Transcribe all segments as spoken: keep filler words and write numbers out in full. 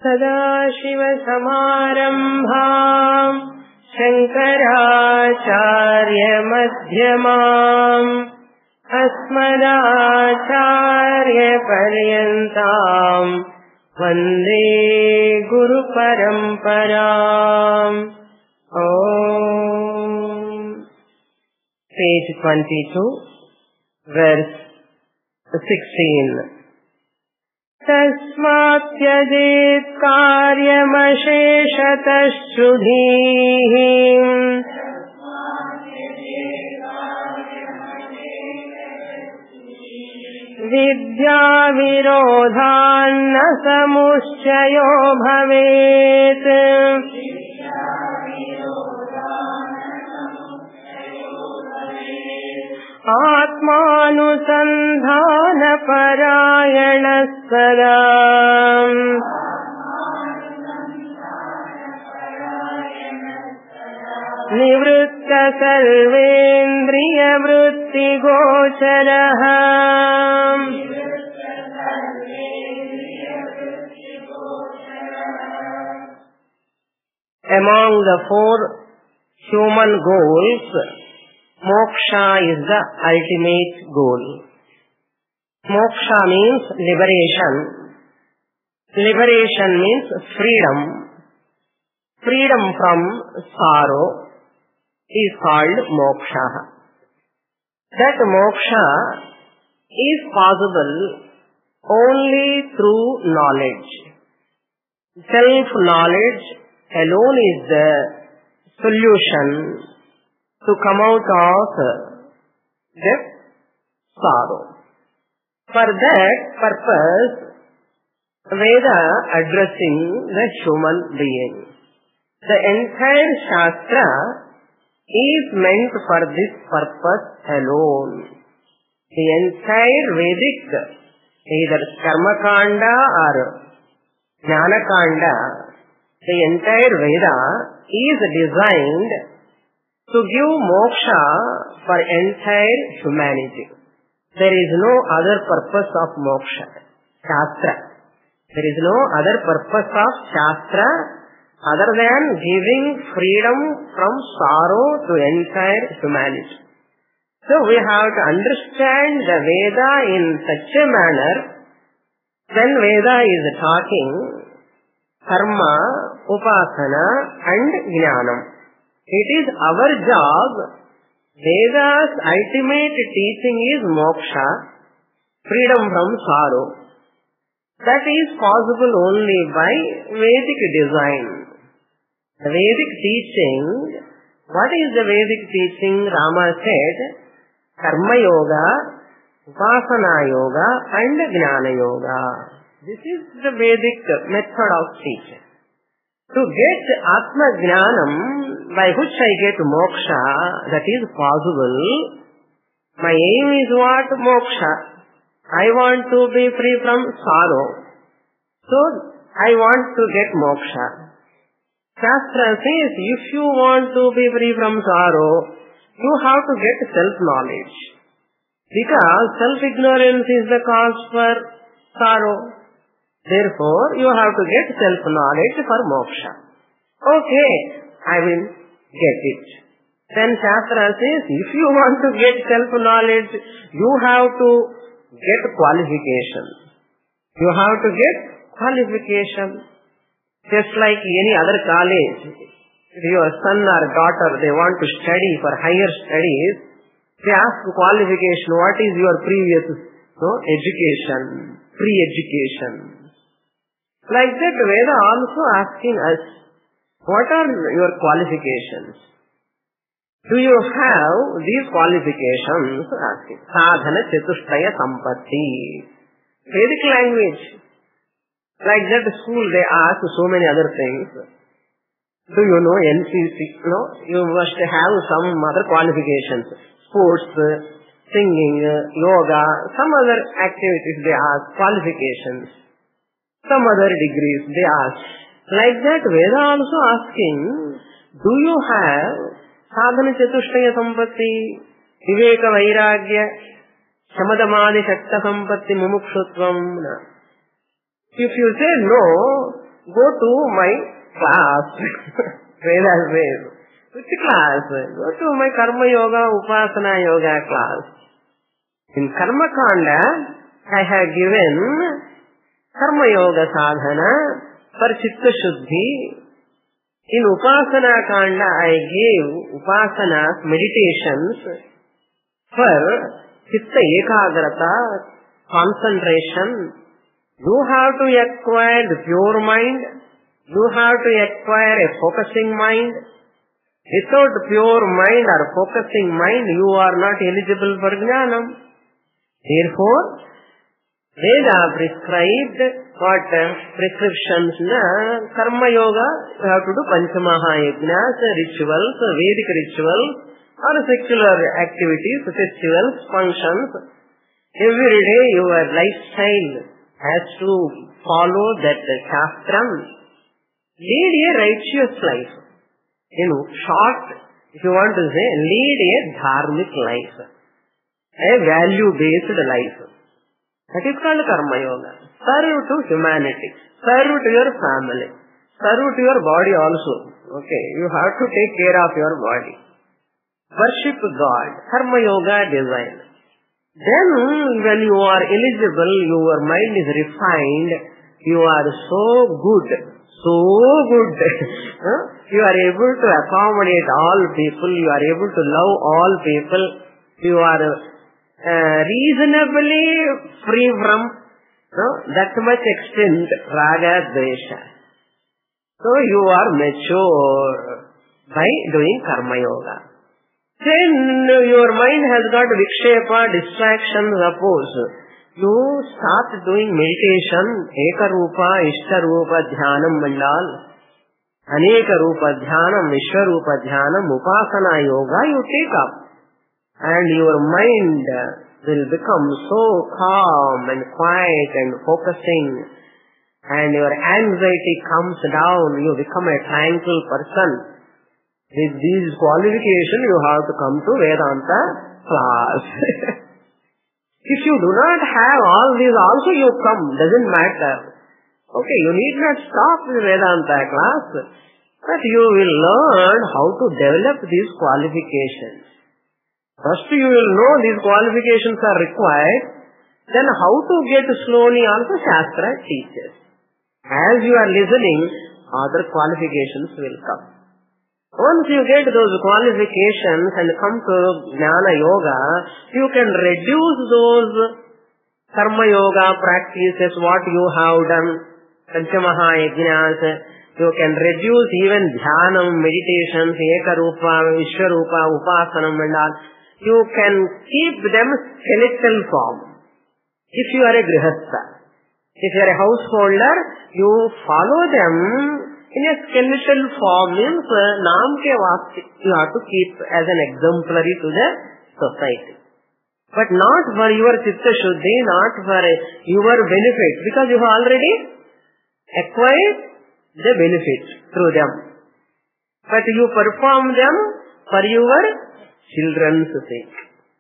सदाशिवसमारम्भाम् शङ्कराचार्यमध्यमाम् अस्मदाचार्यपर्यन्ताम् वन्दे गुरुपरम्पराम्. Om. Page twenty-two, verse sixteen. तस्मात् त्यजेत् कार्यमशेषतः श्रुधिः विद्या विरोधान्न समुच्चयो भवेत्. आत्मानुसन्धानपरायणः सदा निवृत्त सर्वेन्द्रियवृत्तिगोचरः. Among the four human goals, moksha is the ultimate goal. Moksha means liberation. Liberation means freedom. Freedom from sorrow is called moksha. That moksha is possible only through knowledge. Self-knowledge alone is the solution to come out of that sorrow. For that purpose, Veda addressing the human being. The entire Shastra is meant for this purpose alone. The entire Vedic, either Karma Kanda or Jnana Kanda, the entire Veda is designed to give moksha for entire humanity. There is no other purpose of moksha, Shastra. There is no other purpose of Shastra other than giving freedom from sorrow to entire humanity. So we have to understand the Veda in such a manner. When Veda is talking karma, upasana and jnanam, it is our job. Veda's ultimate teaching is moksha, freedom from sorrow. That is possible only by Vedic design. The Vedic teaching, what is the Vedic teaching? Rama said, karma yoga, upasana yoga and jnana yoga. This is the Vedic method of teaching. To get Atma Jnanam, by which I get moksha, that is possible. My aim is what? Moksha. I want to be free from sorrow. So, I want to get moksha. Shastra says, if you want to be free from sorrow, you have to get self-knowledge. Because self-ignorance is the cause for sorrow. Therefore, you have to get self-knowledge for moksha. Okay, I will get it. Then Shastra says, if you want to get self-knowledge, you have to get qualification. You have to get qualification. Just like any other college, your son or daughter, they want to study for higher studies, they ask qualification, what is your previous no, education, pre-education. Like that, Veda also asking us, what are your qualifications? Do you have these qualifications? Asking. Sadhana Chatushtaya Sampatti. Vedic language. Like that, school they ask so many other things. Do you know N C C? No? You must have some other qualifications. Sports, singing, yoga, some other activities they ask, qualifications. Some other degrees they ask. Like that, Veda also asking, do you have sadhana chatushtaya sampatti, viveka vairagya, samadamadi shakta sampatti, mumukshutvam? If you say no, go to my class. Vedas says, which class? Go to my Karma Yoga, Upasana Yoga class. In Karma Kanda, I have given Karma Yoga sadhana for Chitta Shuddhi. In Upasana Kanda, I gave Upasanas, meditations for Chitta Ekagrata, concentration. You have to acquire the pure mind. You have to acquire a focusing mind. Without pure mind or focusing mind, you are not eligible for Jnanam. Therefore, Veda prescribed what prescriptions na Karma Yoga, you have to do Panchamaha-yajnas, rituals, Vedic rituals, or secular activities, festivals, functions. Every day your lifestyle has to follow that Shastram. Lead a righteous life. In short, if you want to say, lead a dharmic life. A value-based life. That is called Karma Yoga. Serve to humanity. Serve to your family. Serve to your body also. Okay, you have to take care of your body. Worship God. Karma Yoga design. Then, when you are eligible, your mind is refined, you are so good, so good. You are able to accommodate all people, you are able to love all people, you are uh, reasonably free from no, that much extent, raga, dvesha. So, you are mature by doing Karma Yoga. Then your mind has got vikshepa, distraction, suppose. You start doing meditation, Eka Rupa, Ishta Rupa, Dhyanam Mandal, Aneka Rupa Dhyanam, Vishwa Rupa Dhyanam, Upasana Yoga you take up. And your mind will become so calm and quiet and focusing. And your anxiety comes down, you become a tranquil person. With these qualifications, you have to come to Vedanta class. If you do not have all these, also you come, doesn't matter. Okay, you need not stop with Vedanta class, but you will learn how to develop these qualifications. First you will know these qualifications are required, then how to get slowly also Shastra teaches. As you are listening, other qualifications will come. Once you get those qualifications and come to Jnana Yoga, you can reduce those Karma Yoga practices, what you have done, Panchamaha Yajnas, you can reduce even Dhyanam, meditations, Eka Rupa, Vishwa Rupa, Upasanam and all. You can keep them skeletal form. If you are a Grihastha, if you are a householder, you follow them in a skeletal form, means uh, naam ke vaste you have to keep as an exemplary to the society. But not for your Chitta Shuddhi, not for your benefit, because you have already acquired the benefit through them. But you perform them for your children's sake.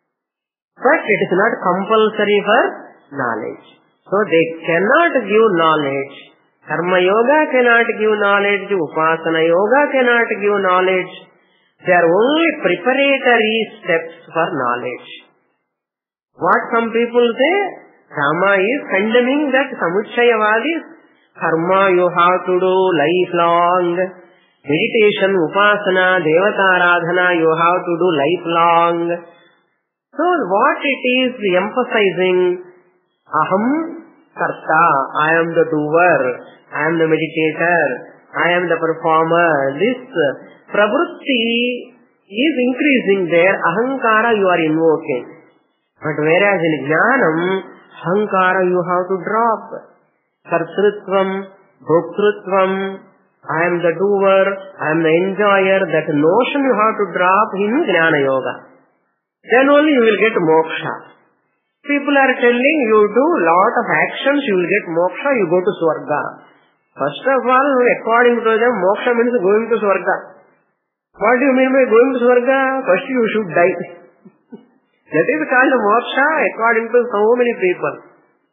But it is not compulsory for knowledge. So they cannot give knowledge. Karma Yoga cannot give knowledge, Upasana Yoga cannot give knowledge. They are only preparatory steps for knowledge. What some people say, Rama is condemning that Samuchayavadis. Karma you have to do lifelong. Meditation, Upasana, Devata Aradhana you have to do lifelong. So what it is emphasizing, Aham Karta, I am the doer, I am the meditator, I am the performer. This pravrutti is increasing there, ahankara you are invoking. But whereas in Jnanam, ahankara you have to drop. Kartrutvam, bhoktrutvam, I am the doer, I am the enjoyer, that notion you have to drop in Jnana Yoga. Then only you will get moksha. People are telling you do lot of actions, you will get moksha, you go to Swarga. First of all, according to them, moksha means going to Swarga. What do you mean by going to Swarga? First you should die. That is called moksha according to so many people.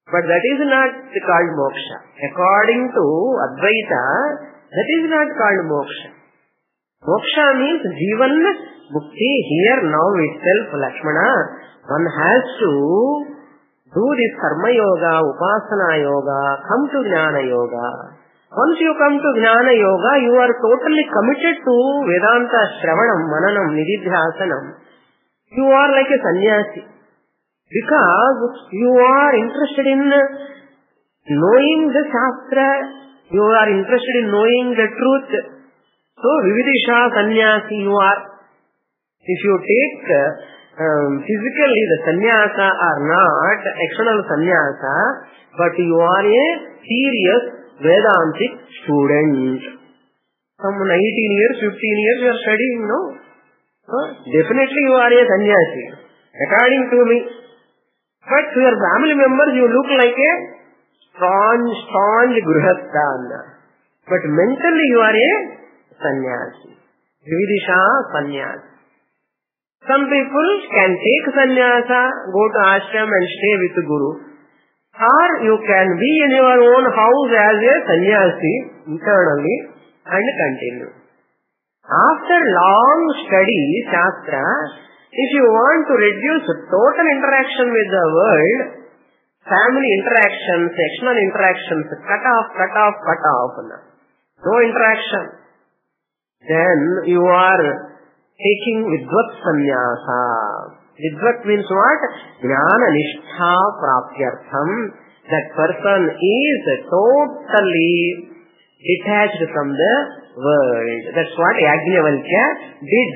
But that is not called moksha. According to Advaita, that is not called moksha. Moksha means Jivan Mukti. Here now itself, Lakshmana, one has to do this Karma Yoga, Upasana Yoga, come to Jnana Yoga. Once you come to Jnana Yoga, you are totally committed to Vedanta Shravanam, Mananam, Nididhyasanam. You are like a sannyasi. Because you are interested in knowing the Shastra, you are interested in knowing the truth. So, Vividisha sannyasi you are. If you take um, physically the sannyasa are not external sannyasa, but you are a serious Vedantic student. Some nineteen years, fifteen years you are studying, no? Huh? Definitely you are a sannyasi, according to me. But to your family members you look like a staunch, staunch grihastha. But mentally you are a sannyasi. Vividisha sannyasi. Some people can take sannyasa, go to ashram and stay with the Guru. Or you can be in your own house as a sannyasi internally and continue. After long study, Shastra, if you want to reduce total interaction with the world, family interactions, external interactions, cut off, cut off, cut off, no interaction, then you are taking Vidvat Sannyasa. Vidvat means what? Jnana Nishtha Praptyartham. That person is totally detached from the world. That's what Yajnavalkya did.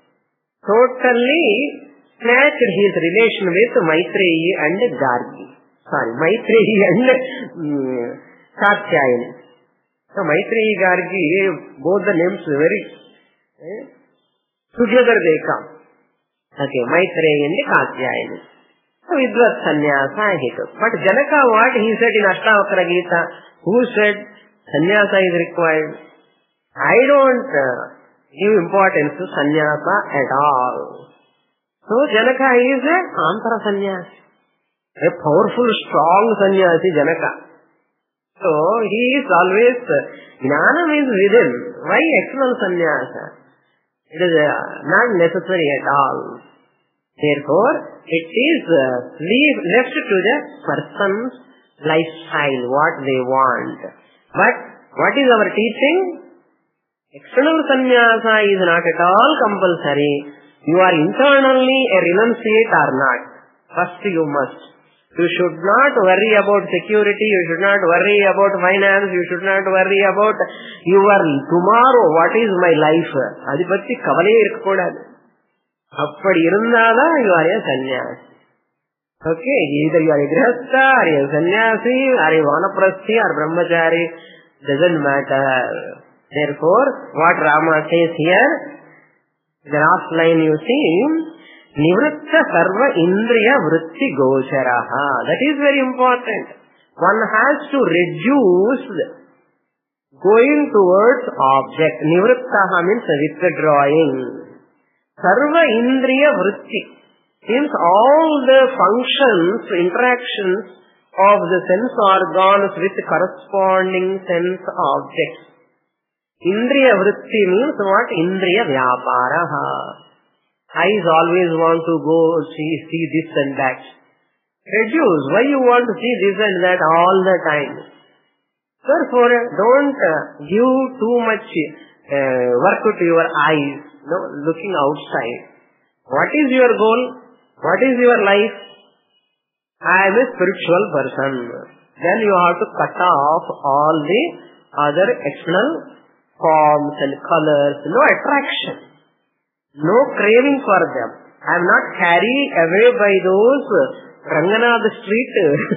Totally snatched his relation with Maitreyi and Gargi. Sorry, Maitreyi and um, Katyayani. So Maitreyi, Gargi, both the names very eh, together they come. Okay, Maitreyi and Katyayani. So Vidvat Sannyasa he took. But Janaka, what he said in Ashtavakra Gita? Who said Sannyasa is required? I don't uh, give importance to sannyasa at all. So Janaka is a Antara sannyasi, a powerful, strong sannyasi Janaka. So he is always, Jnanam is within. Why external sannyasa? It is uh, not necessary at all. Therefore, it is uh, leave, left to the person's lifestyle, what they want. But what is our teaching? External sannyasa is not at all compulsory. You are internally a renunciate or not. First you must. You should not worry about security, you should not worry about finance, you should not worry about your tomorrow, what is my life. Adi patti kavale irukkodadu. Appadi irundala you are a sannyasi. Okay, either you are a grihastha or a sannyasi or a vanaprasthi or brahmachari, doesn't matter. Therefore, what Rama says here, the last line you see, Nivritta sarva indriya vritti gocharaha. That is very important. One has to reduce going towards object. Nivrittaha means withdrawing. Sarva indriya vritti means all the functions, interactions of the sense organs with corresponding sense objects. Indriya vritti means what? Indriya vyaparaha. Eyes always want to go see, see this and that. Reduce. Why you want to see this and that all the time? Therefore, don't uh, give too much uh, work to your eyes, no, looking outside. What is your goal? What is your life? I am a spiritual person. Then you have to cut off all the other external forms and colors, no attraction, no craving for them. I am not carried away by those Ranganath Street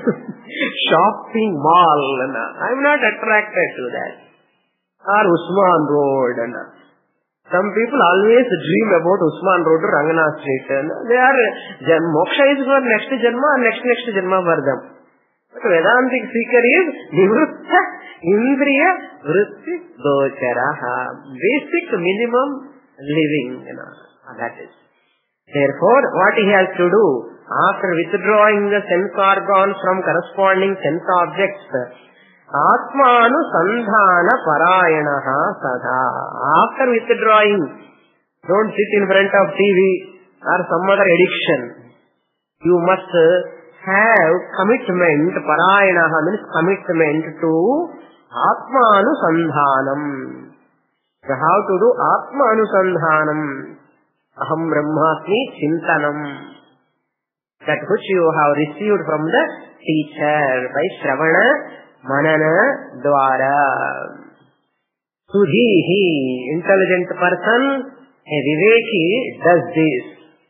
shopping mall. I am not attracted to that. Or Usman Road. Some people always dream about Usman Road to Ranganath Street. They are, moksha is for next janma or next next janma for them. But Vedantic seeker is Nivritta Indriya Vritti Gocharaha. Basic minimum living, you know, that is. Therefore, what he has to do? After withdrawing the sense organs from corresponding sense objects, Atmanu Sandhana Parayanaha Sada. After withdrawing, don't sit in front of T V or some other addiction. You must have commitment. Parayanaha means commitment to Atmanu Sandhanam. You have to do Atmanu Sandhanam. Aham Brahmasmi Chintanam. That which you have received from the teacher by Shravana Manana Dwara. Sudhihi, intelligent person, a Viveki does this.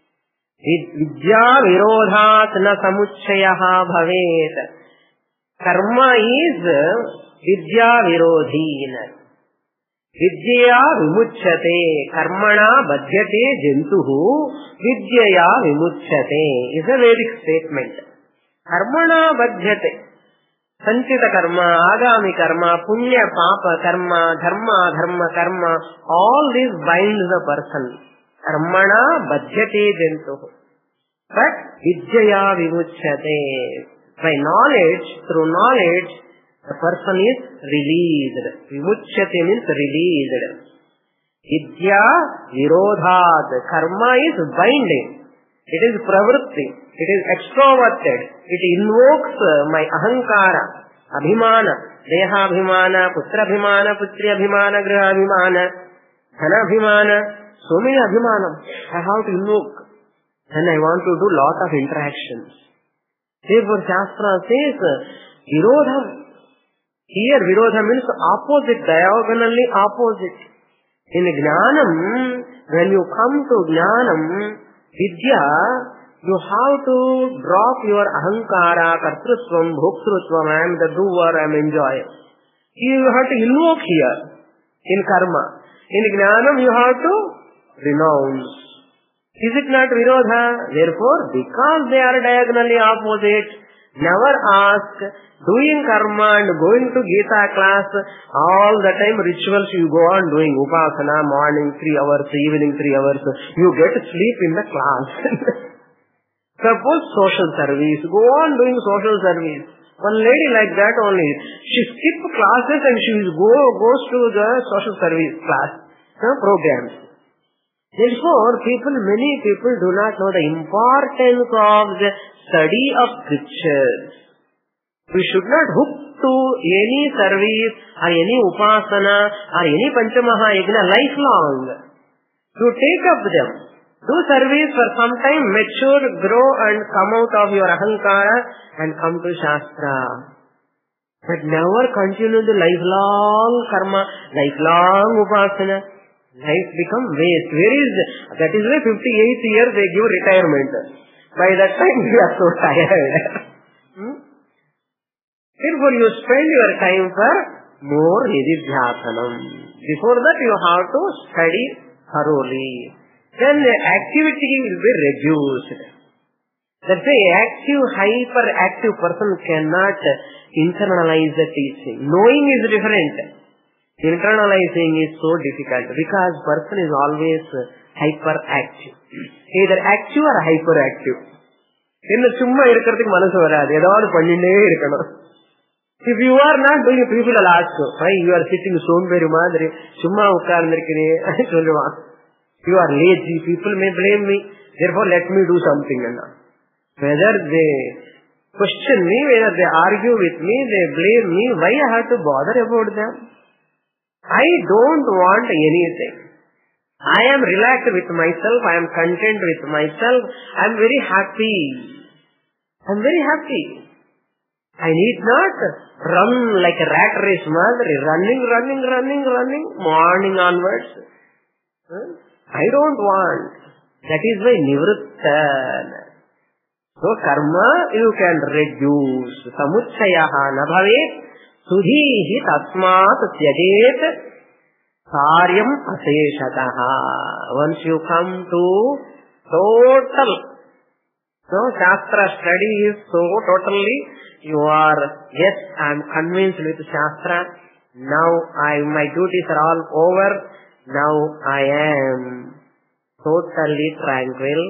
Vidya virodhat na samuchayaha bhavet. Karma is vidya virodhin. Vidyaya vimuchyate. Karmana badhyate jantuhu. Vidyaya vimuchyate is a Vedic statement. Karmana badhyate. Sanchita karma, agami karma, punya papa karma, dharma dharma karma, all these binds the person. Karmana badhyate jantuhu. But vidyaya vimuchyate. By knowledge, through knowledge, the person is released. Vimuchyate means released. Vidya virodhat. Karma is binding. It is pravritti. It is extroverted. It invokes my ahankara, abhimana, dehabhimana, putrabhimana, putriabhimana, grihabhimana, dhanabhimana. So many abhimanam I have to invoke. And I want to do lot of interactions. Therefore Shastra says, virodham. Here virodha means opposite, diagonally opposite. In Jnanam, when you come to Jnanam, Vidya, you have to drop your ahankara, kartrutvam, bhoktrutvam, I am the doer, I am enjoyer. You have to invoke here in karma. In Jnanam, you have to renounce. Is it not virodha? Therefore, because they are diagonally opposite, never ask, doing karma and going to Gita class, all the time rituals you go on doing, upasana, morning three hours, evening three hours, you get sleep in the class. Suppose social service, go on doing social service. One lady like that only, she skips classes and she go, goes to the social service class, uh, programs. Therefore, people, many people do not know the importance of the study of scriptures. We should not hook to any service or any upasana or any panchamaha yajna lifelong. To take up them. Do service for some time, mature, grow and come out of your ahankara and come to Shastra. But never continue the lifelong karma, lifelong upasana. Life become waste. Where is, that is why fifty-eighth year they give retirement. By that time we are so tired. hmm? Therefore you spend your time for more nididhyasanam. Before that you have to study thoroughly. Then the activity will be reduced. That's why active, hyperactive person cannot internalize the teaching. Knowing is different. Internalizing is so difficult because person is always hyperactive. Either active or hyperactive. Inna summa irukradhukku manasu varadu. Edavadu pannine irukano. If you are not doing, people will ask you, why you are sitting somberi madri, summa ukkarndirkine ani solluvan. You are lazy. People may blame me. Therefore let me do something. Whether they question me, whether they argue with me, they blame me, why I have to bother about them? I don't want anything. I am relaxed with myself. I am content with myself. I am very happy. I am very happy. I need not run like a rat race, madri, running, running, running, running, morning onwards. I don't want. That is why nivritta. So karma you can reduce. Samuchayaha na bhavet. Sudhihi tasmat tyajet karyam aseshataha. Once you come to total, so Shastra study is so totally, you are, yes, I am convinced with Shastra. Now I, my duties are all over. Now I am totally tranquil,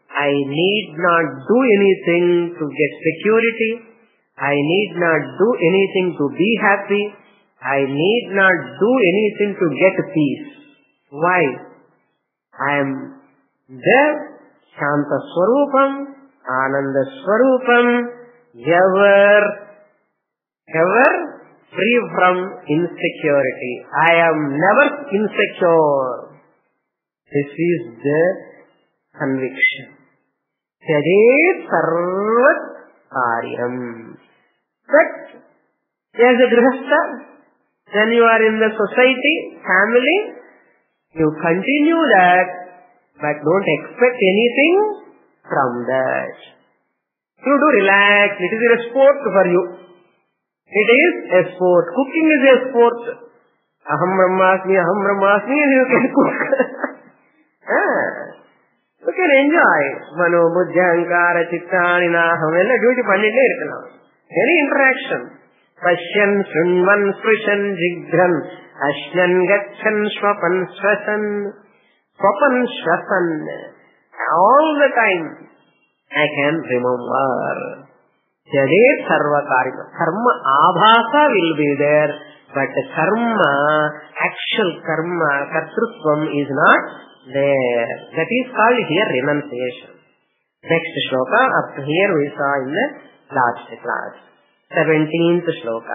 I need not do anything to get security. I need not do anything to be happy. I need not do anything to get peace. Why? I am there, Shanta Swarupam, Ananda Swarupam, ever, ever free from insecurity. I am never insecure. This is the conviction. Tyajet sarvat karyam. But as a grihastha, when you are in the society, family, you continue that, but don't expect anything from that. You do relax. It is a sport for you. It is a sport. Cooking is a sport. Aham brahmasmi, aham brahmasmi, you can cook. ah. You can enjoy. Mano, buddha, ankara, chittani, naham, ella duty pannite irukkalam. Any interaction. Pashyan, shunvan, sprishan, jigran, ashyan, gachan, swapan, swasan, swapan, swasan. All the time I can remember. Jadet sarva karma. Karma abhasa will be there, but karma, actual karma, kartrutvam is not there. That is called here renunciation. Next shloka, up to here we saw in the last class. seventeenth shloka.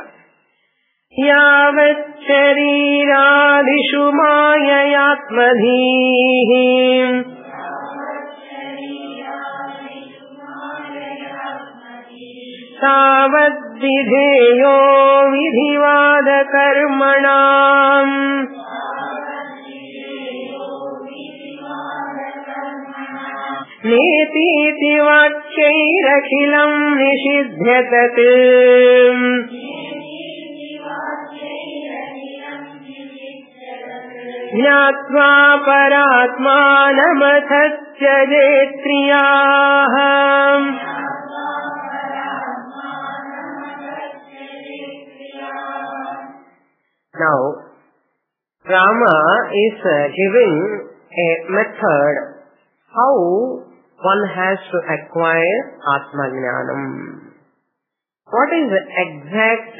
Yavat sharirādishu māyayātmadhīhi तावद्विधेयो विधिवादकर्मणाम् नेतीति वाक्यैरखिलम् निषिध्यतत् ज्ञात्वा परात्मानमथ त्यजेत्प्रियाः. Now, Rama is uh, giving a method how one has to acquire Atma Jnanam. What is the exact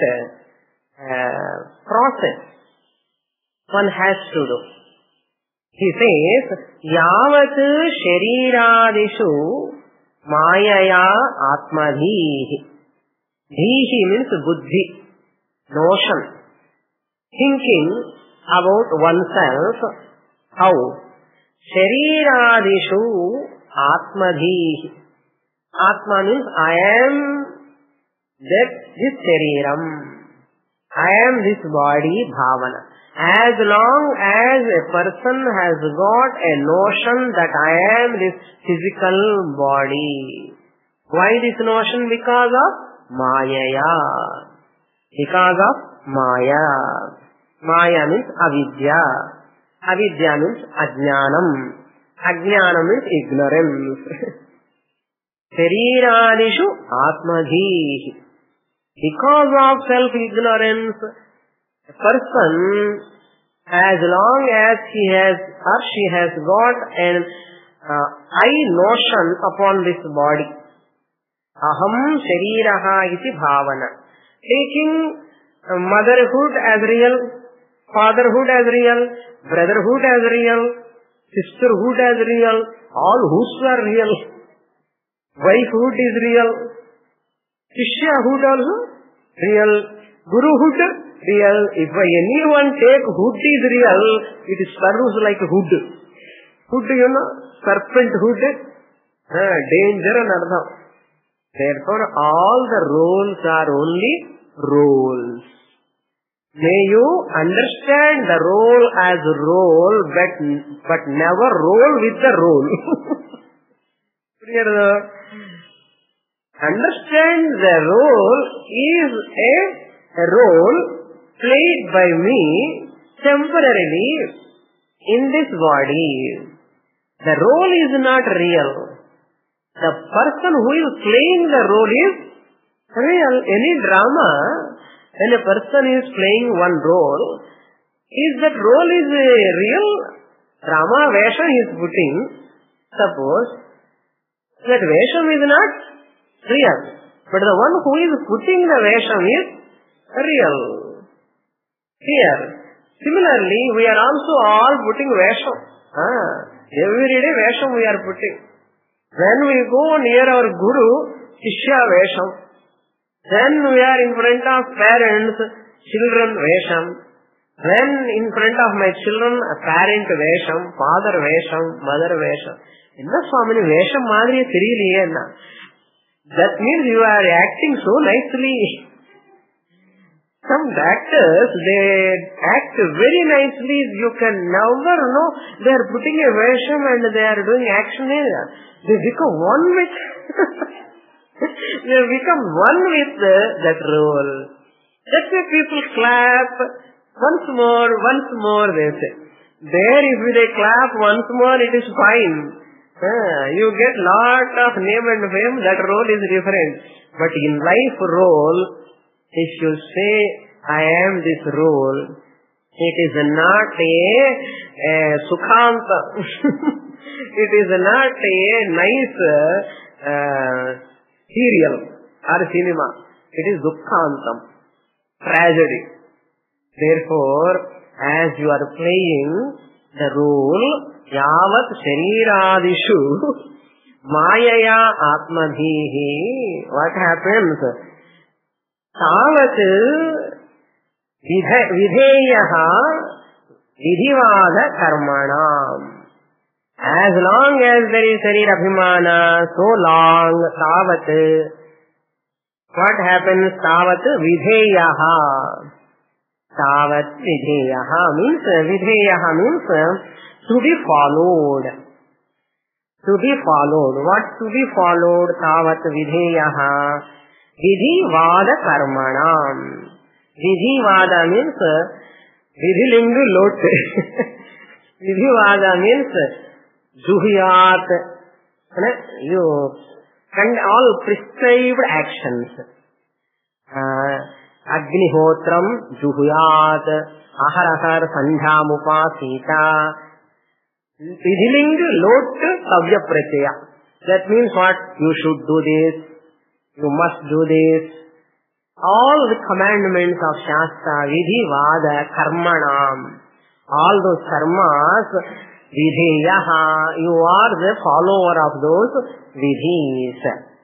uh, process one has to do? He says, Yavat Shariradishu Mayaya Atmadhihi. Dhihi means buddhi, notion. Thinking about oneself, how? Shariradishu atmadhihi. Atma means I am that this shariram. I am this body, bhavana. As long as a person has got a notion that I am this physical body. Why this notion? Because of Mayaya. Because of Maya. Maya means avidya. Avidya means ajnanam. Ajnanam means ignorance. Shariradishu atmadhihi. Because of self-ignorance, a person, as long as he has or she has got an uh, I notion upon this body, aham shariraha iti bhavana, taking uh, motherhood as real, fatherhood as real, brotherhood as real, sisterhood as real, all hoods are real, wifehood is real, shishyahood also real, guruhood real. If anyone take hood is real, it serves like a hood. Hood, you know, serpent hood, uh, danger and ardham. Therefore, all the roles are only roles. May you understand the role as role, but, but never roll with the role. Understand the role is a, a role played by me temporarily in this body. The role is not real. The person who is playing the role is real. Any drama, when a person is playing one role, is that role is real? Drama Vesha he is putting. Suppose That Vesham is not real. But the one who is putting the Vesham is real. Here. Similarly, we are also all putting Vesham. Ah, every day Vesham we are putting. When we go near our Guru, Shishya Vesham. Then we are in front of parents, children Vesham. Then in front of my children, a parent Vesham, father Vesham, mother Vesham. Inna Swamini Vesham Madriya Theriyaliye na. That means you are acting so nicely. Some actors, they act very nicely. You can never know. They are putting a Vesham and they are doing action area. They become one with they become one with the, that role. That's why people clap once more, once more they say. There if they clap once more it is fine. Uh, you get lot of name and fame, that role is different. But in life role, if you say, I am this role, it is not a, a sukhanta. It is not a nice uh, serial or cinema. It is dukkhantam, tragedy. Therefore, as you are playing the role, yavat shariradishu mayaya atmadhihi, what happens? Tavat vidheyaha vidhivada karmanam. As long as there is sharir abhimana, so long, tavat, what happens? Tavat vidheyaha. Tavat vidheyaha means, vidheyaha means to be followed. To be followed. What to be followed? Tavat vidheyaha. Vidhi vada karmanam. Vidhi vada means vidhilingu lote. Vidhi vada means juhyat. You and all prescribed actions. Uh, Agnihotram juhyat. Aharahar sandhyam upasita. Vidhilingu lote kavya pratyaya. That means what? You should do this. You must do this. All the commandments of Shastra, vidhi, vada, karmanam, all those karmas, vidheyaha, you are the follower of those vidhis.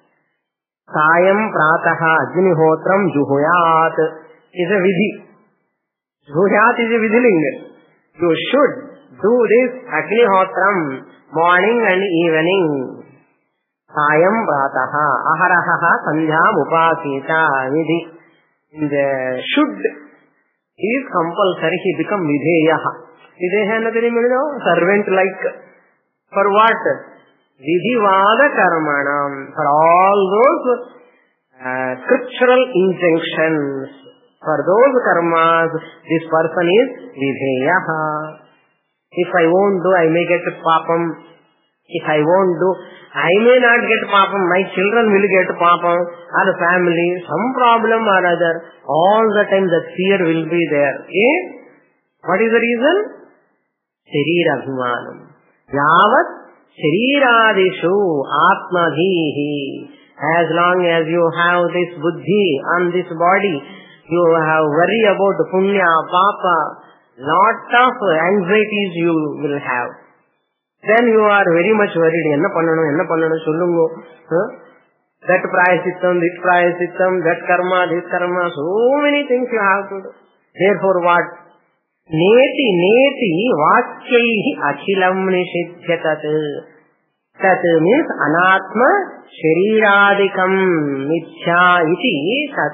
Sayam prataha agnihotram juhuyat is a vidhi. Juhuyat is a vidhilinga. You should do this agnihotram, morning and evening. Sayam prataha aharaha sandhyam upasita vidhi. In the should is compulsory, he become vidheyaha. Vidheya another means servant like. For what? Vidhivada karmanam. For all those uh, scriptural injunctions. For those karmas, this person is vidheyaha. If I won't do, I may get papam. If I won't do, I may not get papam, my children will get papam, or the family, some problem or other. All the time that fear will be there. Eh? What is the reason? Sharira abhimanam. Yavat shariradishu atmadhihi. As long as you have this buddhi on this body, you have worry about punya, papa, lot of anxieties you will have. Then you are very much worried. Enna pannanum, enna pannanum, sollungo. That prayasittam, this prayasittam, that karma, this karma, so many things you have to do. Therefore what? Neti, neti, vakyaihi akhilam nishidhyatat. Tat means anatma shariradikam mithya iti tat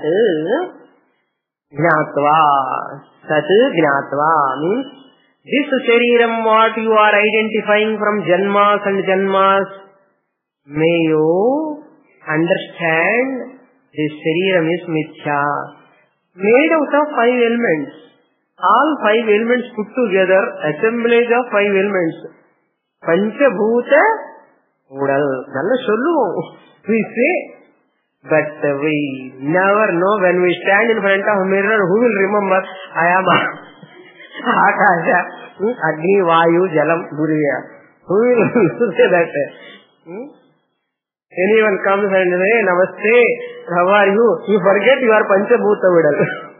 gnatva. Tat gnatva means this shariram what you are identifying from janmas and janmas, may you understand this shariram is mithya. Made out of five elements. All five elements put together, assemblage of five elements. Panchabhuta udal. Nalla solluvom. We say, but we never know when we stand in front of a mirror, who will remember, I am a Akasha, Agni, Vayu, Jalam, Duriya. Who will say that? Hmm? Anyone comes and says, hey, namaste, how are you? You forget you are Panchabhuta Vidal.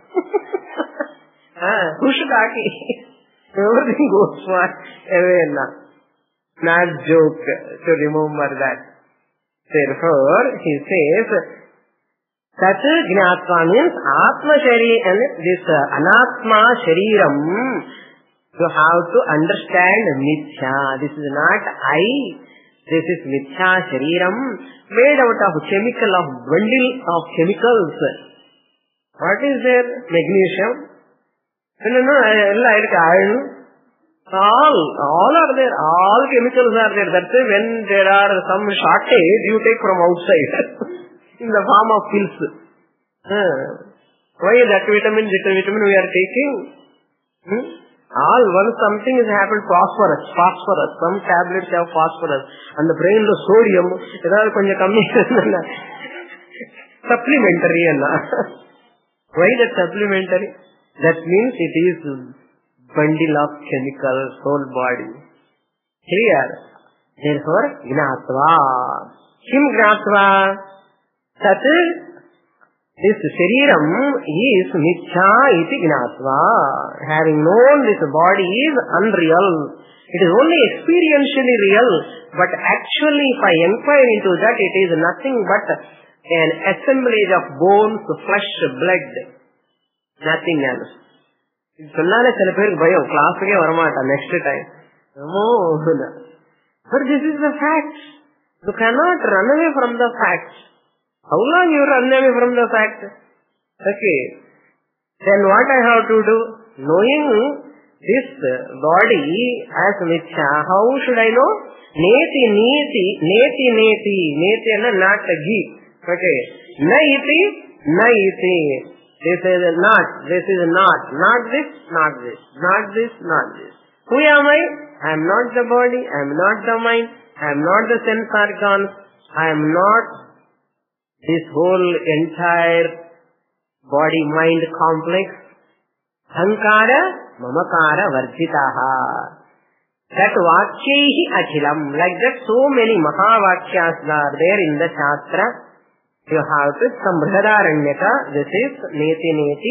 ah, Kushkaki. Everything goes away now. Not joke to remember that. Therefore, he says, Tat Gnatva means Atma Shari, and this uh, Anatma Shariram, you have to understand Mithya. This is not I. This is Mithya Shariram, made out of chemical, of bundle of chemicals. What is there? Magnesium. No, no, iron. All, all are there. All chemicals are there. That's why when there are some shortage, you take from outside in the form of pills. Uh, why that vitamin, that vitamin we are taking? Hmm? All once something has happened, phosphorus, phosphorus. Some tablets have phosphorus, and the brain lo sodium. Idar konja kammi supplementary alla. Why that supplementary? That means it is bundle of chemicals, whole body. Clear? Therefore, Gnatva. Kim Gnatva? Tat, this Shariram is Mithya iti Gnatva. Having known this body is unreal. It is only experientially real, but actually if I inquire into that, it is nothing but an assemblage of bones, flesh, blood. Nothing else. சொன்னாலே சில பேருக்கு பயம், கிளாஸுக்கே வரமாட்டான் next time. But this is the fact. You cannot run away from the fact. How long you run away from the fact? Okay. Then what I have to do? Knowing this body as Mithya, how should I know? Neti, neti, neti, neti. Neti is not a ghee. Okay. Na iti, na iti. This is not, this is not, not this, not this, not this, not this. Who am I? I am not the body, I am not the mind, I am not the sense organs, I am not this whole entire body-mind complex. Hankara, mamakara, varjitaha. That vakyaihi achilam, like that so many mahavakyas are there in the Shastra. You have to some Brihadaranyaka, this is neti neti,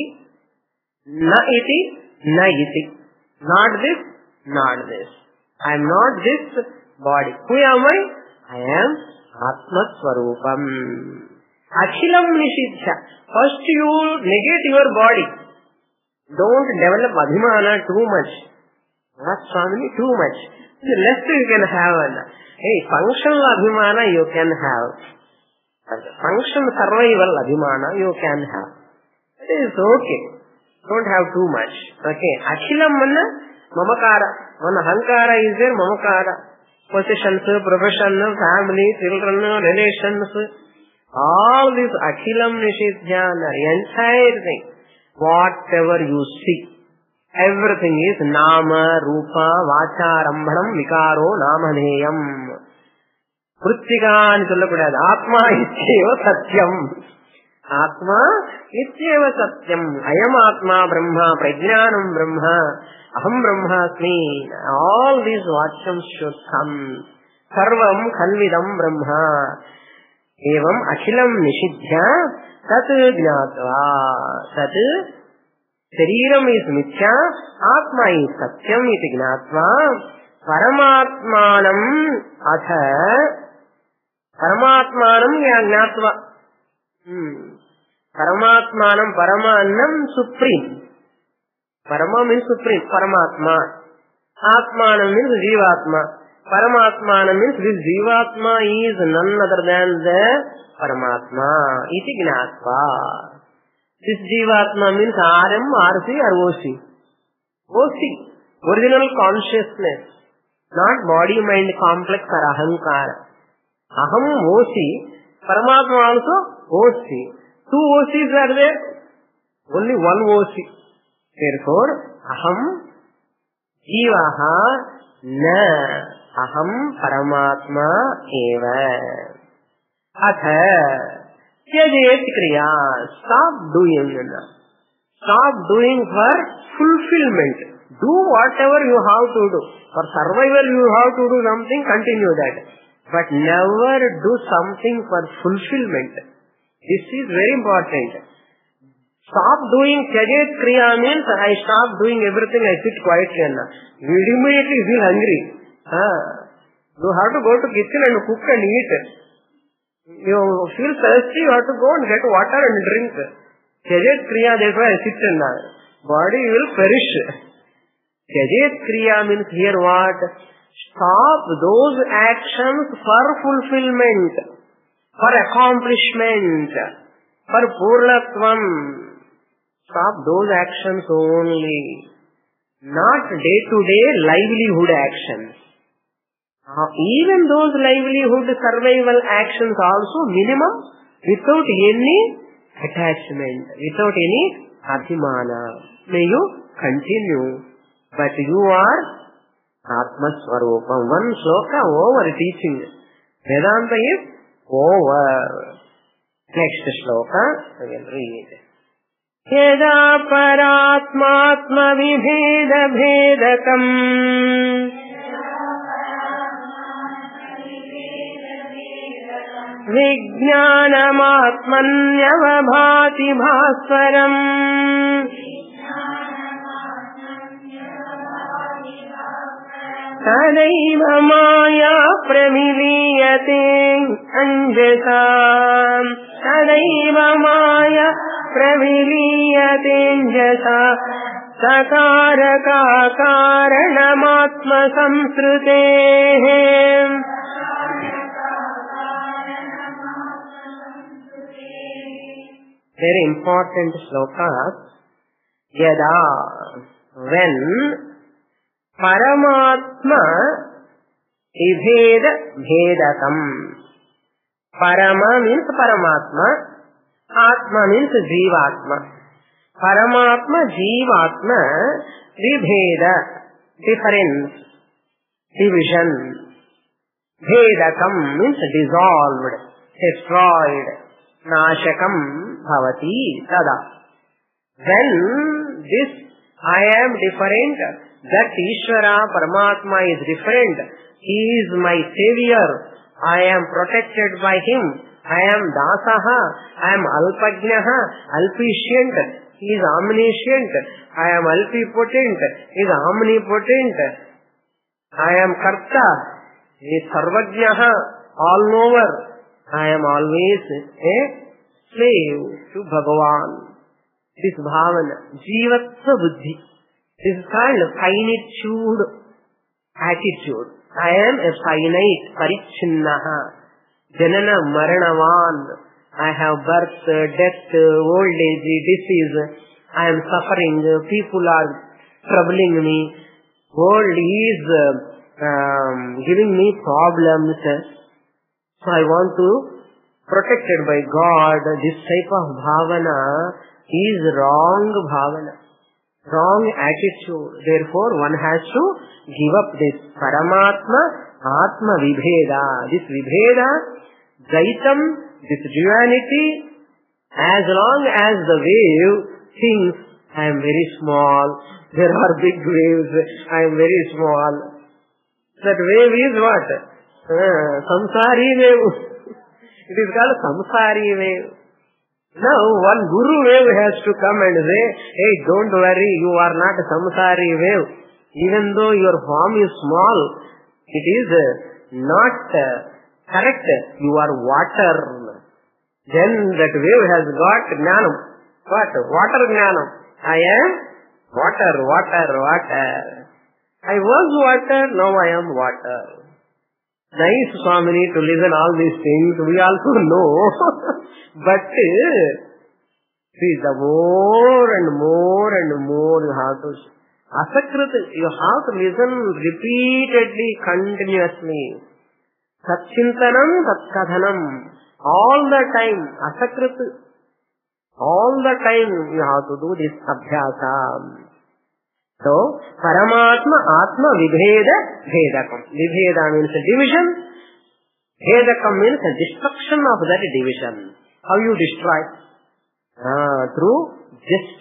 na iti, na iti. Not this, not this. I am not this body. Who am I? I am Atma Swarupam. Achilam Nishidhya. First you negate your body. Don't develop Abhimana too much. Not Swamini too much. The less you can have. Hey, functional Abhimana you can have. Function survival Abhimana you can have. It is okay. Don't have too much. Okay. Akhilam manna mamakara. One hankara is there, mamakara. Possessions, profession, family, children, relations. All this akhilam nishidhya, entire thing. Whatever you see. Everything is nama, rupa, vacha, rambhanam, vikaro, namaneyam. Krutika ani sollakudadu. Atma ityeva satyam. Atma ityeva satyam. Ayam atma brahma, prajnanam brahma, aham brahmasmi. All these vakyams should come. Sarvam khalvidam brahma. Evam akhilam nishidhya tat gnatva. Tat shariram is mithya, atma is satyam iti gnatva. Paramatmanam atha Paramatmanam gnatva. Hmm. Paramatmanam, Paramanam, supreme. Parama means supreme, Paramatma. Atmanam means Jivatma. Paramatmanam means this Jivatma is none other than the Paramatma. Iti gnatva. This Jivatma means R M, R C or O C. O C. Original consciousness. Not body-mind complex or ahankara. Aham O C, Paramatma also O C. Two O Cs are there, only one O C. Therefore, Aham Jivaha na Aham Paramatma eva. Atha Tyajet kriya. Stop doing. Stop doing for fulfillment. Do whatever you have to do. For survival you have to do something, continue that. but never do something for fulfillment. This is very important. Stop doing Tyajet Kriya means I stop doing everything, I sit quietly. You immediately feel hungry. Ah. You have to go to kitchen and cook and eat. You feel thirsty, you have to go and get water and drink. Tyajet Kriya, that's why I sit in that. Body will perish. Tyajet Kriya means here what? Stop those actions for fulfillment, for accomplishment, for Purnatvam. Stop those actions only, not day-to-day livelihood actions. Uh, even those livelihood survival actions also minimum, without any attachment, without any abhimana. May you continue, but you are Atma Swarupam. One sloka over teaching. Vedanta is over. Next sloka, I will read. Yada paratmatma vibheda bhedakam vijnanamatmanyavabhati bhaswaram tadaiva maya praviliyate anjasam tadaiva maya praviliyate anjasa sakaraka karanamatma samsrutehe. Very important slokas. Yada, when Paramatma Ibheda Bhedakam. Parama means Paramatma. Atma means Jivatma. Paramatma, Jivatma, Vibheda, difference, division. Bhedakam means dissolved, destroyed. Nashakam bhavati tada. When this I am different, that Ishvara Paramatma is different, He is my savior, I am protected by Him, I am Dasaha, I am Alpajnaha, Alpiscient, He is omniscient, I am Alpipotent, He is omnipotent, I am Karta, He is Sarvajnaha, all-knower, I am always a slave to Bhagavan. This bhavana, jivatva buddhi, this is called finitude attitude. I am a finite, parichinnaha, janana maranavan. I have birth, death, old age, disease. I am suffering. People are troubling me. World is um, giving me problems. So I want to, protected by God, this type of bhavana is wrong bhavana, wrong attitude. Therefore, one has to give up this Paramatma, Atma Vibheda. This Vibheda, Dvaitam, this duality, as long as the wave thinks, I am very small, there are big waves, I am very small. That wave is what? Uh, samsari wave. It is called samsari wave. Now, one guru wave has to come and say, hey, don't worry, you are not a samsari wave. Even though your form is small, it is not correct. You are water. Then that wave has got gnanam. What? Water gnanam. I am water, water, water. I was water, now I am water. Nice, Swamini, to listen all these things. We also know. But, see, the more and more and more you have to, asakrit, you have to listen repeatedly, continuously. Satchintanam, satkathanam. All the time, asakrit. All the time you have to do this abhyasa. So, Paramatma, Atma, Vibheda, Bhedakam. Vibheda means a division. Bhedakam means a destruction of that division. How you destroy? Ah, through just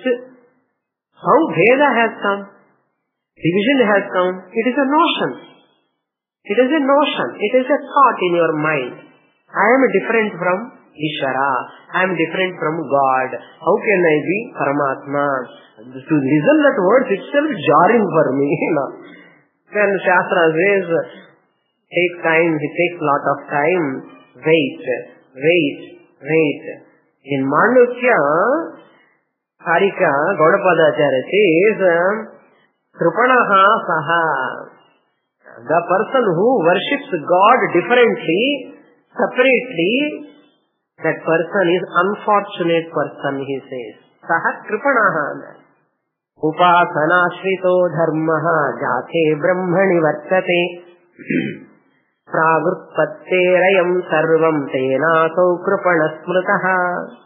how Bheda has come. Division has come. It is a notion. It is a notion. It is a thought in your mind. I am different from Ishvara. I am different from God. How can I be Paramatma? To listen that words itself is jarring for me. Then Shastra says, take time, it takes a lot of time. Wait, wait, wait. In Mandukya, Harika, Gaudapadacharya says, Kripanaha Saha. The person who worships God differently, separately, that person is unfortunate person, he says. Saha Kripanaha. Upasana shrito dharmaha jate brahmani vartate pragutpatterayam sarvam tenasau kripana smritaha.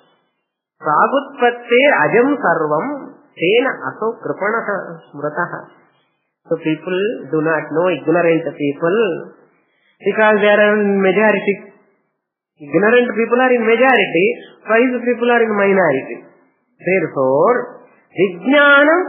Pragutpatter ajam sarvam tena asau kripana smritaha. So people do not know, ignorant people, because they are in majority. Ignorant people are in majority, wise people are in minority. Therefore, Vijnanam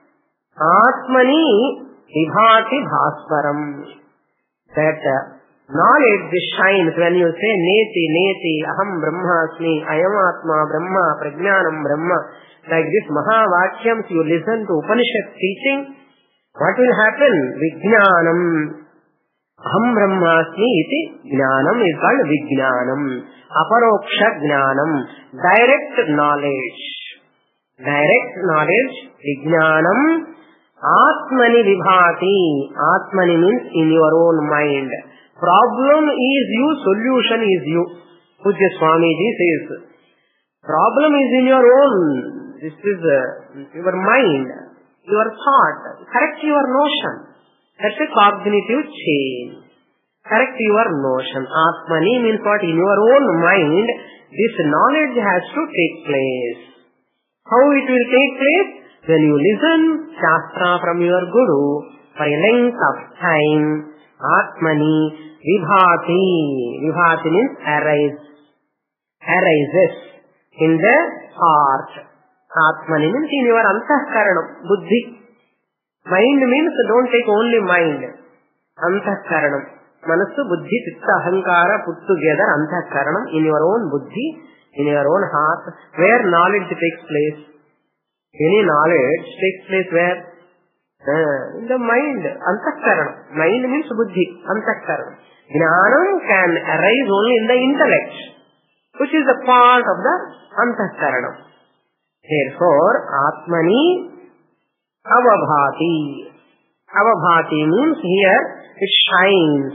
Atmani Vibhati Bhasvaram. That uh, knowledge shines when you say Neti, Neti, Aham Brahmasmi, Ayam Atma, Brahma, Prajnanam Brahma. Like this Mahavakyams, you listen to Upanishad teaching. What will happen? Vijnanam. Aham Brahmasmi iti Jnanam is called Vijnanam. Aparoksha Jnanam. Direct knowledge. Direct knowledge. Vijnanam. Atmani Vibhati. Atmani means in your own mind. Problem is you, solution is you. Pujya Swamiji says, problem is in your own. This is uh, your mind, your thought. Correct your notion. That's a cognitive change. Correct your notion. Atmani means what? In your own mind, this knowledge has to take place. How it will take place? When you listen Shastra from your Guru for a length of time. Atmani Vibhati. Vibhati means arise. Arises in the heart. Atmani means in your antahkaranam, buddhi. Mind means don't take only mind. Antahkaranam. Manasu, buddhi, chitta, ahankara put together, antahkaranam, in your own buddhi, in your own heart, where knowledge takes place. Any knowledge takes place where? Uh, in the mind, antahkaranam. Mind means buddhi, antahkaranam. Jnanam can arise only in the intellect, which is a part of the antahkaranam. Therefore, Atmani Avabhati. Avabhati means here it shines.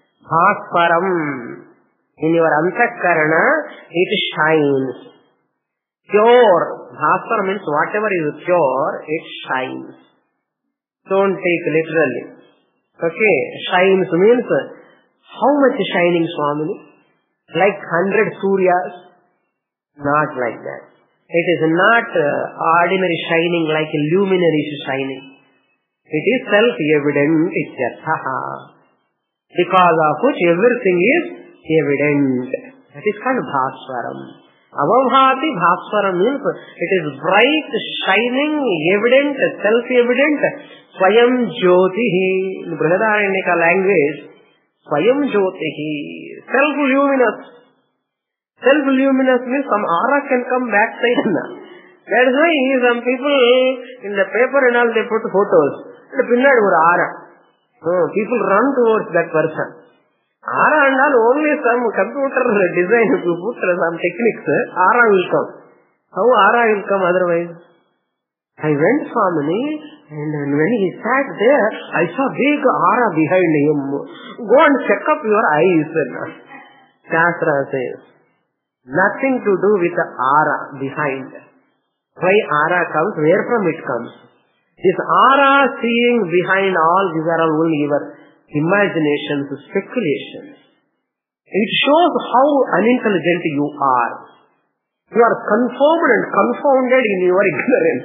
Bhasvaram. In your antahkarana, it shines. Pure. Bhasvaram means whatever is pure, it shines. Don't take literally. Okay, shines means how much shining, Swamini? Like hundred Suryas? Not like that. It is not uh, ordinary shining like a luminary shining. It is self-evident, ityartha. Because of which everything is evident. That is called Bhasvaram. Avabhati Bhasvaram means it is bright, shining, evident, self-evident. Swayam Jyotihi. In Brihadaranyaka language, Swayam Jyotihi. Self-luminous. Self-luminous means some aura can come backside. That is why some people in the paper and all they put photos. And pinnad or aura. Oh, people run towards that person. Aura and all only some computer design, if you put some techniques, aura will come. How aura will come otherwise? I went Swamini and when he sat there, I saw big aura behind him. Go and check up your eyes. Shastra says. Nothing to do with the aura behind. Why aura comes? Where from it comes? This aura seeing behind all, these are all only your imaginations, speculations. It shows how unintelligent you are. You are conformed and confounded in your ignorance.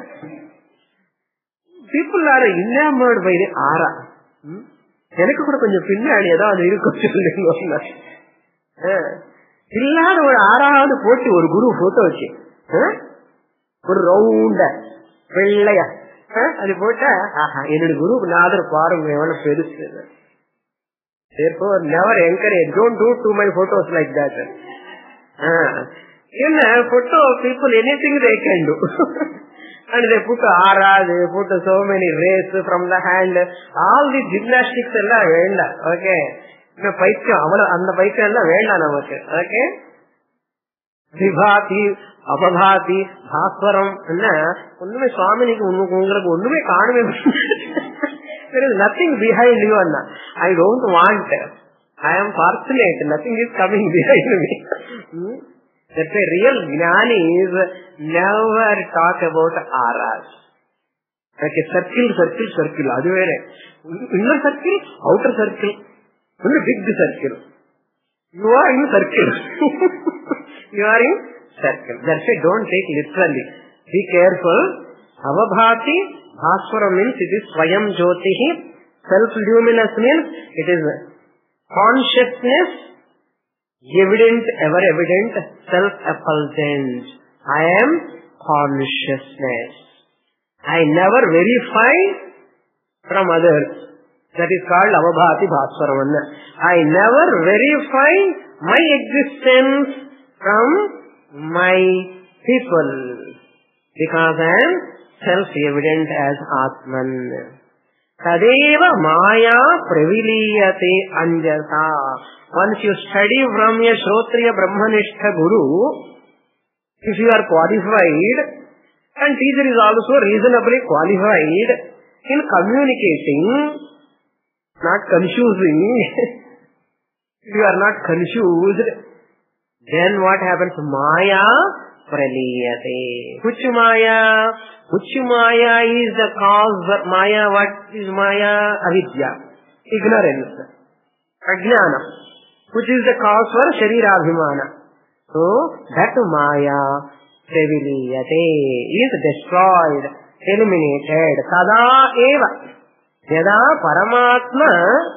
People are enamored by the aura. எனக்கு கூட கொஞ்சம் பின்னாடி ஏதாவது இருக்கும் சொல்லுங்க. இல்லாத ஒரு ஆறாவது போட்டு ஒரு குரு போட்டோ வச்சு ஒரு ரவுண்ட வெள்ளைய அது போட்டா ஆஹா என்னோட குரு நாதர் பாருங்க எவ்வளவு பெருசு. Therefore, never encourage. Don't do to my photos like that. Uh, in a photo of people, anything they can do. And they put aura, they put so many rays from the hand. All the gymnastics ella venda. Okay. The paikya, and the paikya ella venda namakke. Okay. Vibhati, Abhabhati, Bhaswaram. Unnume Swamini ungalukku onnume kaanume. There is nothing behind you, Anna. I don't want. I am fortunate. Nothing is coming behind me. hmm? That's a real Jnani is never talk about auras. Like a circle, circle, circle. Adu vere. Inner circle, outer circle. Only big circle. You are in circle. You are in circle. That's why don't take literally. Be careful. Avabhati, Bhaswara means it is Swayam Jyotihi. Self-luminous means it is consciousness, evident, ever evident, self-effulgent. I am consciousness. I never verify from others. That is called Avabhati Bhaswaram. I never verify my existence from my people because I am self-evident as Atman. Tadeva Maya Praviliyate Anjasa. Once you study from a Shrotriya Brahmanistha Guru, if you are qualified, and teacher is also reasonably qualified in communicating, not confusing, if you are not confused, then what happens? Maya Praliyate. Which Maya? Which Maya is the cause? Maya, what is Maya? Avidya. Ignorance. Ajnana. Which is the cause for Sharirabhimana. So, that Maya Previliyate is destroyed, eliminated. Tada eva. Yada Paramatma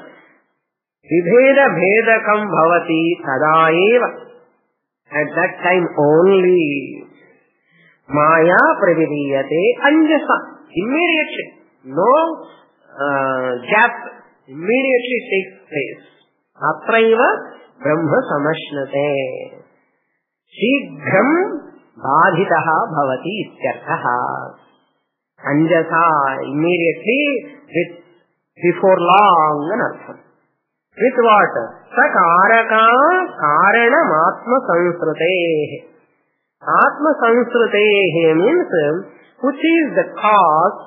Vibheda Bhedakam Bhavati Tada eva. At that time only Maya Praviliyate Anjasa. Immediately. No uh, gap. Immediately takes place. Atraiva Brahma Samashnate. Shighram Badhitaha Bhavati Ityarthaha. Anjasa. Immediately with before long an artham. With what? Sakaraka Karanam Atma Sansrute. Atma Sansrute means which is the cause,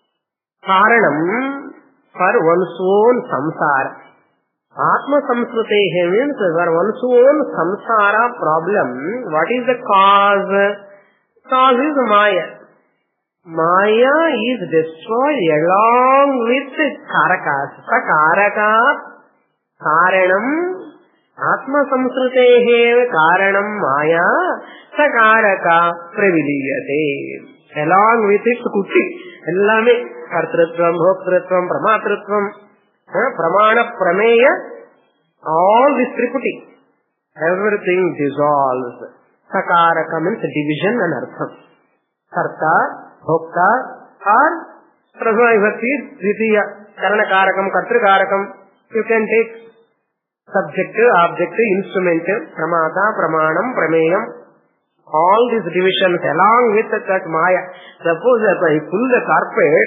Karanam, for one's own samsara. Atma Sansrute means for one's own samsara problem. What is the cause? Cause is Maya. Maya is destroyed along with Karakas. Sakaraka Karanam Atma Samsrutehe Karanam Maya Sakaraka Praviliyate. Along with it Kuti Ellame Kartrutvam, Bhoktritvam, Pramatrutvam, Pramana, Prameya, all this Tripati. Everything dissolves. Sakaraka means division and artham. Karta, Bhokta or Prasavibhakti, Dvitiya, Karanakarakam, Kartrikarakam. You can take subject, object, instrument, pramata, pramanam, prameyam, all these divisions along with that Maya. Suppose if I pull the carpet,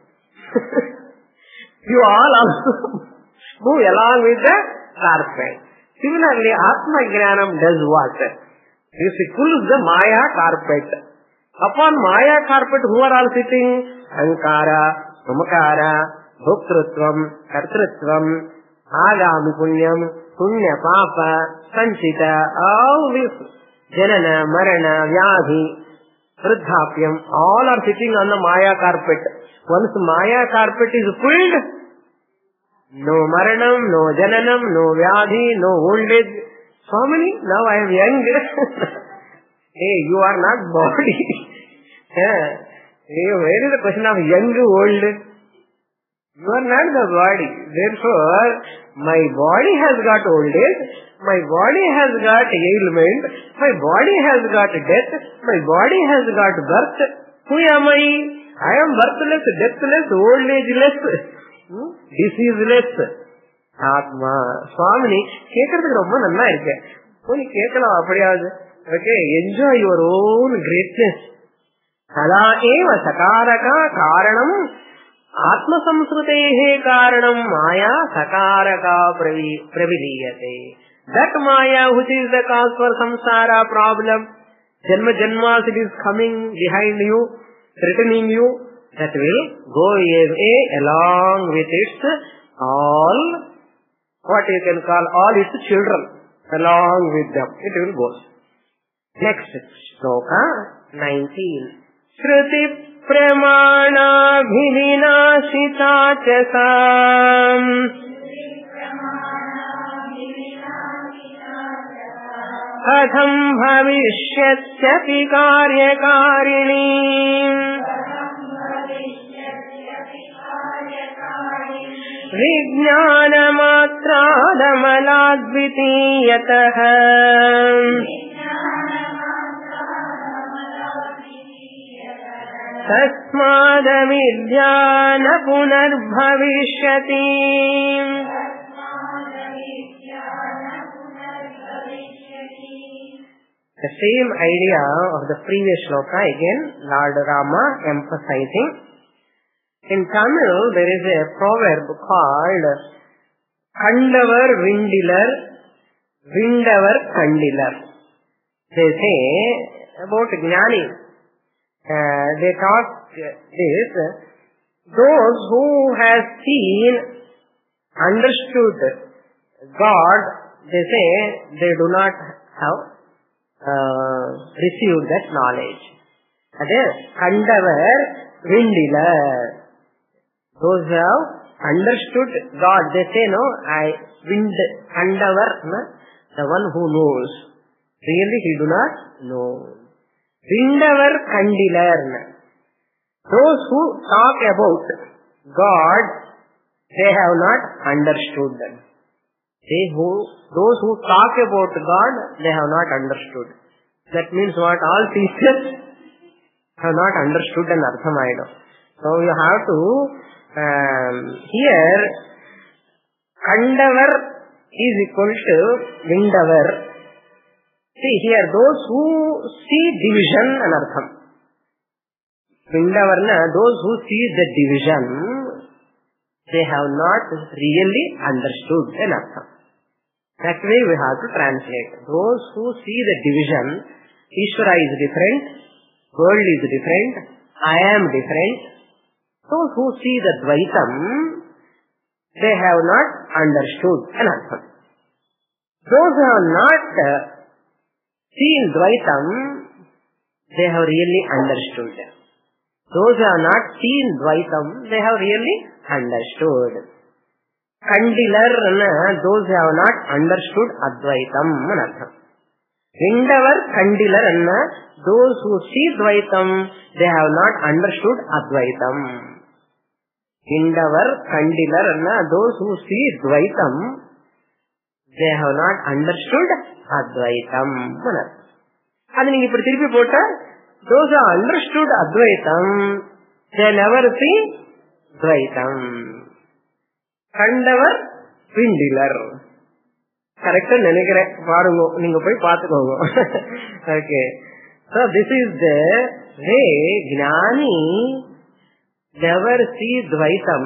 you all also move along with the carpet. Similarly, Atma Jnanam does what? If he pulls the Maya carpet, upon Maya carpet who are all sitting? Ankara, Mamakara, Bhoktrutvam, Kartrutvam, Agami Punyam, Punya Papa, Sanchita, all this, Janana, Marana, Vyadhi, Vruddhapyam, all are sitting on the Maya carpet. Once Maya carpet is pulled, no Maranam, no Jananam, no Vyadhi, no old age. Swamini, now I am young. Hey, you are not body. Hey, where is the question of young, old? You are not the body. Therefore, my body has got old age, my body has got ailment, my body has got death, my body has got birth. Who am I? I am birthless, deathless, old ageless, hmm? diseaseless. ஆத்மா. சுவாமினி கேட்கறதுக்கு ரொம்ப நல்லா இருக்கு, நீ கேட்கலாம் அப்படியாவது. Okay, enjoy your own greatness. சதா ஏவ சகாரகா காரணம் ஆத்மசம்ஸ்ருதேஹே காரணம் மாயா சகாரகா பிரவிலீயதே. That Maya which is the cause for samsara problem, Janma Janmas, it is coming behind you, threatening you, that will go away along with its all, what you can call all its children, along with them. It will go. Next, Shloka nineteen. Shruti pramana bhivinashita chasam कथं भविष्यत्यपि कार्यकारिणी विज्ञानमात्रादमलाद्वितीयतः तस्मादविद्या न पुनर्भविष्यति. The same idea of the previous shloka again, Lord Rama emphasizing. In Tamil, there is a proverb called Kandavar Vindilar, Vindavar Kandilar. They say about Jnani. Uh, they talk this, those who have seen, understood God, they say they do not have Uh, received that knowledge. That is, Kandavar Vindilar. Those who have understood God, they say, no, I wind Kandavar, no? The one who knows. Really, he do not know. Vindavar Kandilar. Those who talk about God, they have not understood them. They who, those who talk about God, they have not understood. That means what? All teachers have not understood and arthamayam. So you have to um, here Kandavar is equal to Vindavar. See here, those who see division and artham. Vindavarna, those who see the division, they have not really understood an artham. That way we have to translate. Those who see the division, Ishvara is different, world is different, I am different. Those who see the Dvaitam, they have not understood an artham. Those who have not seen Dvaitam, they have really understood. Those who have not seen Dvaitam, they have really understood. Kandilar, those who have not understood Advaitam. Vindavar Kandilar, those who see Dvaitam, they have not understood Advaitam. Vindavar Kandilar, those who see Dvaitam, they have not understood Advaitam. அது நீங்க இப்படி திருப்பி போட்ட, those who have understood Advaitam, they never see Dvaitam. கண்டவர் விண்டிலர். கரெக்டா நினைக்கிறேன், பாருங்க, நீங்க போய் பாத்துக்கோங்க. Okay, so this is the way Jnani never sees Dvaitam.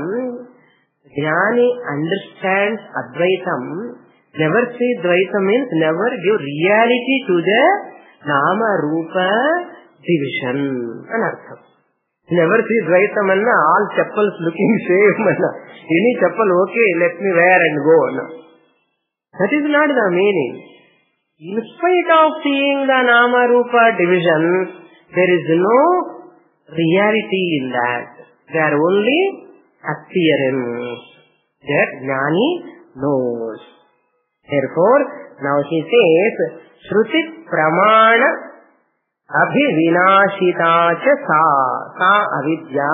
Jnani understands Advaitam. Never see Dvaitam means never give reality to the Nama Rupa division. Anartham. Never see Dvaitam and all chappals looking same. Any chappal, okay, let me wear and go. That is not the meaning. In spite of seeing the Nama Rupa division, there is no reality in that. They are only appearance. That Jnani knows. Therefore, now he says, Shruti Pramana Abhivinashita cha sa, sa avidya.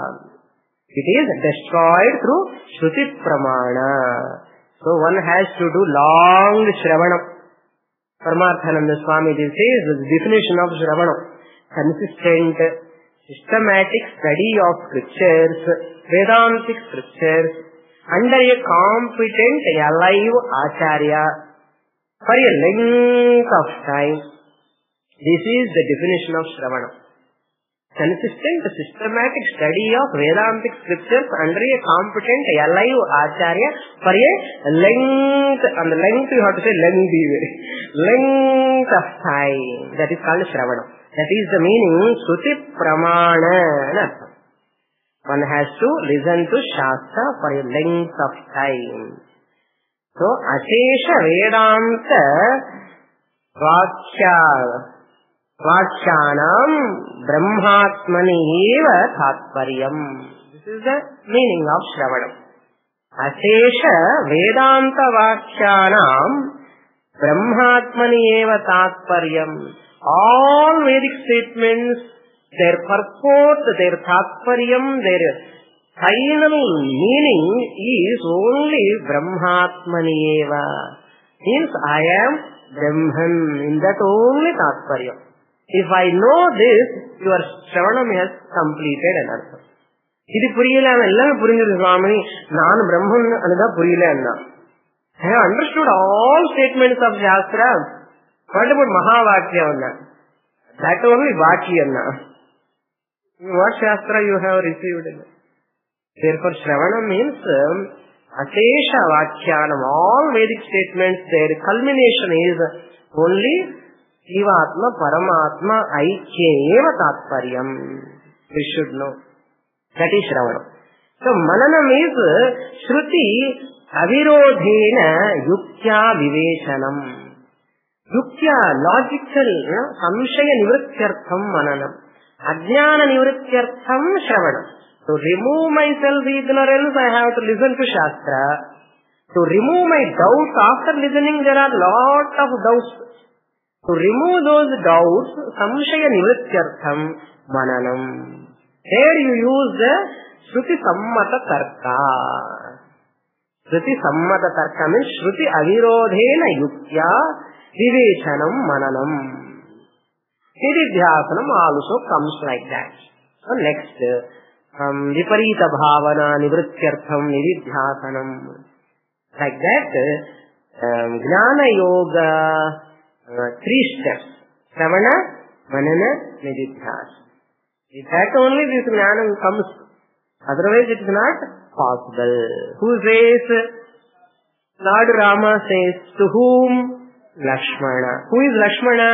It is destroyed through Shruti Pramana. So one has to do long Shravanam. Paramarthananda Swamiji says the definition of Shravanam: consistent, systematic study of scriptures, Vedantic scriptures, under a competent alive acharya for a length of time. This is the definition of Shravana. Consistent, systematic study of Vedantic scriptures under a competent alive acharya for a length, and the length you have to say lengthy, length of time. That is called Shravana. That is the meaning Shruti Pramana. One has to listen to Shastra for a length of time. So, Ashesha Vedanta Vakya Vakshanam Brahmatmani eva Tatparyam. This is the meaning of Shravana. Ashesha Vedanta Vakshanam Brahmatmani eva Tatparyam. All Vedic statements, their purport, their Tatparyam, their final meaning is only Brahmatmani eva. Means I am Brahman. In that only Tatparyam. If I know this, your Shravanam has completed an answer. ఇది పురియలే ఎల్లామే పురింజదు స్వామి నాను బ్రహ్మన్ అనగా పురియలే అన్నా. I have understood all statements of Shastra. What about Mahavakya anna? That only Vakya anna. What Shastra you have received? Therefore Shravana means Ashesha Vakshanam. All Vedic statements, their culmination is only Jivatma, Paramatma, Aikya eva Tatparyam. We should know. That is Shravana. So Mananam is Shruti Avirodhena Yuktya Viveshanam. Yuktya, logical, Samshaya Nivrityartham Mananam. Ajnana Nivrityartham Shravana. To remove my self-ignorance, I have to listen to Shastra. To remove my doubts, after listening there are lot of doubts. To remove those doubts, Samshaya Nivrityartham Mananam. Here you use the Shruti Sammata Tarka. Shruti Sammata Tarka means Shruti Avirodhena Yuktya Viveshanam Mananam. Nididhyasanam also comes like that. So next, um, Viparita Bhavana Nivrityartham Nididhyasanam. Like that, um, Jnana Yoga, uh, three steps. Shravana, Manana, Nididhyasana. With that only this Jnana comes. Otherwise it is not possible. Who says? Lord Rama says, to whom? Lakshmana. Who is Lakshmana?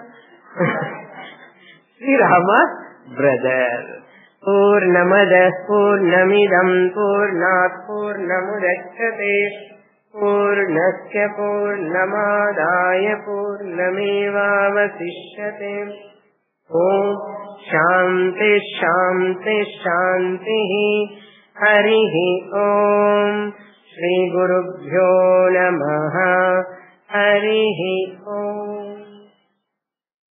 Sri Rama's brother. Purnamada Purnamidam Purnat Purnamudachyate Purnasya Purnamadaya Purnamevavasishyate. Om Shanti Shanti Shanti Harihi Om Shri Gurubhyo Namaha Harihi Om.